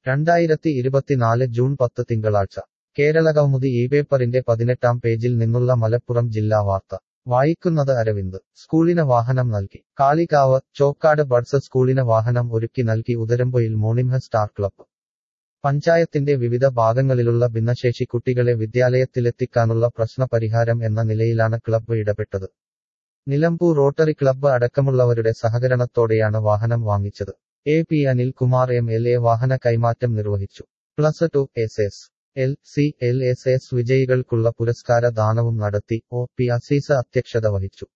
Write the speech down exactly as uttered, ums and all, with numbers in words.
രണ്ടായിരത്തി ഇരുപത്തിനാല് ജൂൺ പത്ത് തിങ്കളാഴ്ച കേരളകൗമുദി ഈ പേപ്പറിന്റെ പതിനെട്ടാം പേജിൽ നിന്നുള്ള മലപ്പുറം ജില്ലാ വാർത്ത വായിക്കുന്നത് അരവിന്ദ് സ്കൂളിന് വാഹനം നൽകി കാളികാവ് ചോക്കാട് ബഡ്സ് സ്കൂളിന് വാഹനം ഒരുക്കി നൽകി ഉദരമ്പൊയിൽ മോർണിംഗ് സ്റ്റാർ ക്ലബ്ബ് പഞ്ചായത്തിന്റെ വിവിധ ഭാഗങ്ങളിലുള്ള ഭിന്നശേഷി കുട്ടികളെ വിദ്യാലയത്തിലെത്തിക്കാനുള്ള പ്രശ്നപരിഹാരം എന്ന നിലയിലാണ് ക്ലബ്ബ് ഇടപെട്ടത്. നിലമ്പൂർ റോട്ടറി ക്ലബ്ബ് അടക്കമുള്ളവരുടെ സഹകരണത്തോടെയാണ് വാഹനം വാങ്ങിച്ചത്. A P Anil Kumar M L A വാഹന കൈമാറ്റം നിർവഹിച്ചു. Plus two S S L C L S S വിജയികൾക്കുള്ള പുരസ്കാര ദാനവും നടത്തി. ഒ പി അസീസ അധ്യക്ഷത വഹിച്ചു.